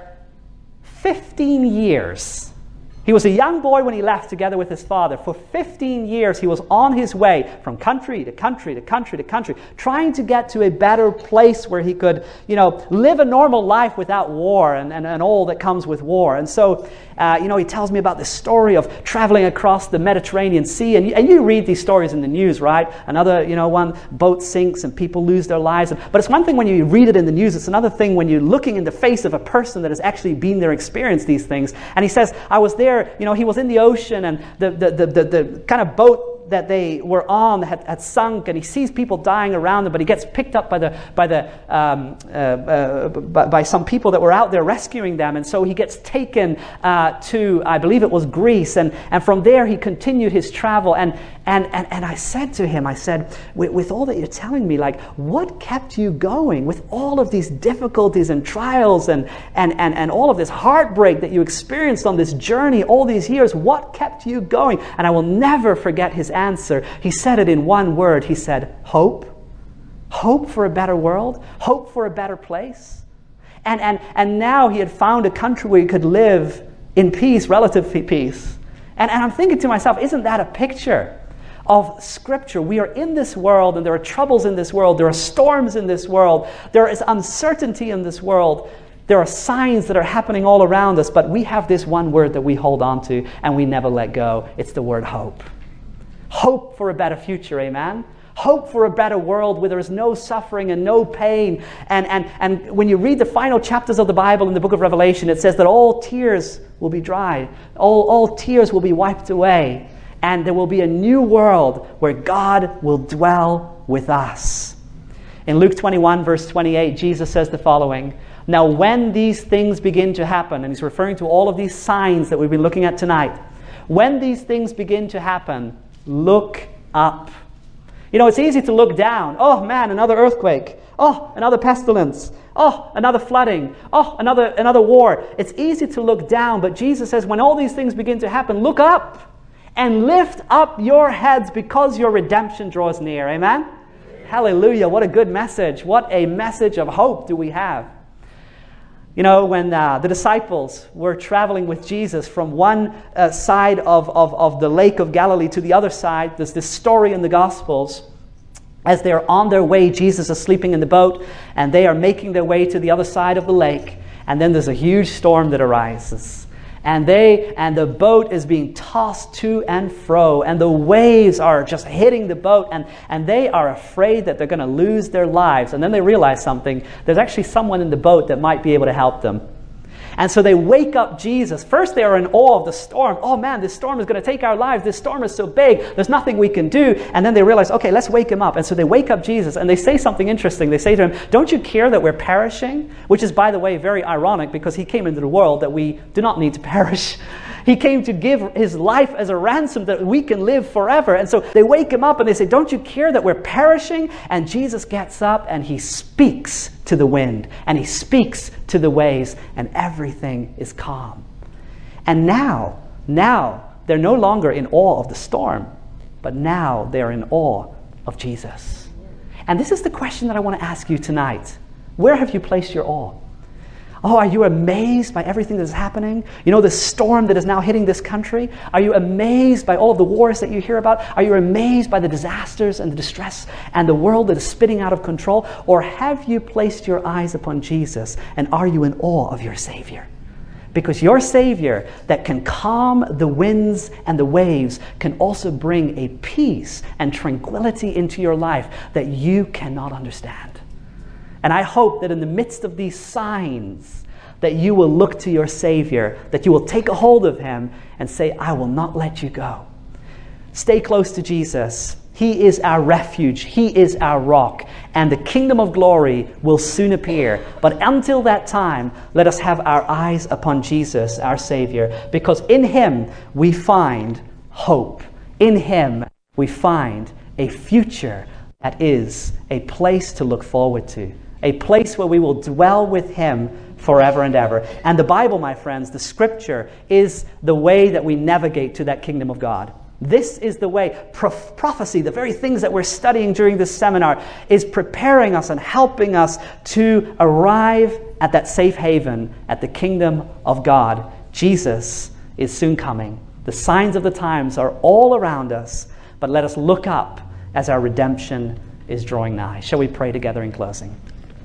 15 years. He was a young boy when he left together with his father. For 15 years, he was on his way from country to country to country to country, trying to get to a better place where he could, live a normal life without war and all that comes with war. And so, he tells me about this story of traveling across the Mediterranean Sea. And you read these stories in the news, right? Another, one boat sinks and people lose their lives. But it's one thing when you read it in the news. It's another thing when you're looking in the face of a person that has actually been there, experienced these things. And he says, I was there. He was in the ocean, and the kind of boat that they were on had sunk, and he sees people dying around him, but he gets picked up by some people that were out there rescuing them, and so he gets taken to, I believe it was Greece, and from there he continued his travel, and I said to him, with all that you're telling me, like, what kept you going with all of these difficulties and trials and all of this heartbreak that you experienced on this journey all these years? What kept you going? And I will never forget his answer. He said it in one word. He said, hope. Hope for a better world. Hope for a better place. And now he had found a country where he could live in peace, relative peace. And I'm thinking to myself, isn't that a picture of Scripture? We are in this world, and there are troubles in this world. There are storms in this world. There is uncertainty in this world. There are signs that are happening all around us, but we have this one word that we hold on to, and we never let go. It's the word hope. Hope for a better future, amen? Hope for a better world where there is no suffering and no pain. And when you read the final chapters of the Bible in the book of Revelation, it says that all tears will be dried. All tears will be wiped away. And there will be a new world where God will dwell with us. In Luke 21, verse 28, Jesus says the following, now when these things begin to happen, and he's referring to all of these signs that we've been looking at tonight, when these things begin to happen, look up. It's easy to look down. Oh man, another earthquake. Oh, another pestilence. Oh, another flooding. Oh, another war. It's easy to look down, but Jesus says when all these things begin to happen, look up and lift up your heads because your redemption draws near. Amen? Amen. Hallelujah. What a good message. What a message of hope do we have. When the disciples were traveling with Jesus from one side of the lake of Galilee to the other side, there's this story in the Gospels. As they're on their way, Jesus is sleeping in the boat, and they are making their way to the other side of the lake. And then there's a huge storm that arises. And the boat is being tossed to and fro, and the waves are just hitting the boat, and they are afraid that they're going to lose their lives. And then they realize something. There's actually someone in the boat that might be able to help them. And so they wake up Jesus. First, they are in awe of the storm. Oh man, this storm is going to take our lives. This storm is so big. There's nothing we can do. And then they realize, okay, let's wake him up. And so they wake up Jesus, and they say something interesting. They say to him, don't you care that we're perishing? Which is, by the way, very ironic, because he came into the world that we do not need to perish. He came to give his life as a ransom that we can live forever. And so they wake him up and they say, don't you care that we're perishing? And Jesus gets up and he speaks to the wind and he speaks to the waves, and everything is calm. And now they're no longer in awe of the storm, but now they're in awe of Jesus. And this is the question that I want to ask you tonight. Where have you placed your awe? Oh, are you amazed by everything that is happening? You know, the storm that is now hitting this country? Are you amazed by all of the wars that you hear about? Are you amazed by the disasters and the distress and the world that is spinning out of control? Or have you placed your eyes upon Jesus, and are you in awe of your Savior? Because your Savior that can calm the winds and the waves can also bring a peace and tranquility into your life that you cannot understand. And I hope that in the midst of these signs, that you will look to your Savior, that you will take a hold of him and say, I will not let you go. Stay close to Jesus. He is our refuge. He is our rock. And the kingdom of glory will soon appear. But until that time, let us have our eyes upon Jesus, our Savior, because in him we find hope. In him we find a future that is a place to look forward to. A place where we will dwell with him forever and ever. And the Bible, my friends, the Scripture, is the way that we navigate to that kingdom of God. This is the way. Prophecy, the very things that we're studying during this seminar, is preparing us and helping us to arrive at that safe haven, at the kingdom of God. Jesus is soon coming. The signs of the times are all around us, but let us look up as our redemption is drawing nigh. Shall we pray together in closing?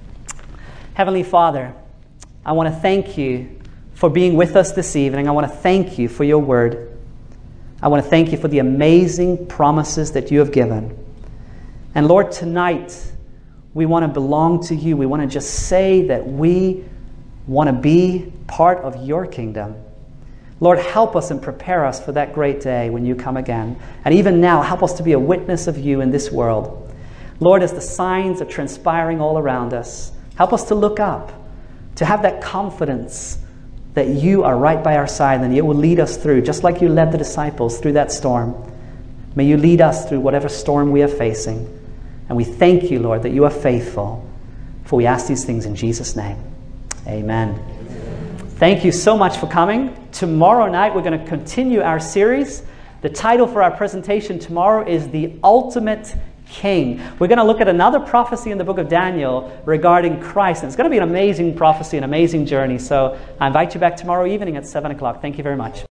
Heavenly Father, I want to thank you for being with us this evening. I want to thank you for your word. I want to thank you for the amazing promises that you have given. And Lord, tonight we want to belong to you. We want to just say that we want to be part of your kingdom. Lord, help us and prepare us for that great day when you come again. And even now, help us to be a witness of you in this world. Lord, as the signs are transpiring all around us, help us to look up, to have that confidence that you are right by our side and you will lead us through, just like you led the disciples through that storm. May you lead us through whatever storm we are facing. And we thank you, Lord, that you are faithful. For we ask these things in Jesus' name. Amen. Thank you so much for coming. Tomorrow night we're going to continue our series. The title for our presentation tomorrow is The Ultimate King. We're going to look at another prophecy in the book of Daniel regarding Christ. And it's going to be an amazing prophecy, an amazing journey. So I invite you back tomorrow evening at 7 o'clock. Thank you very much.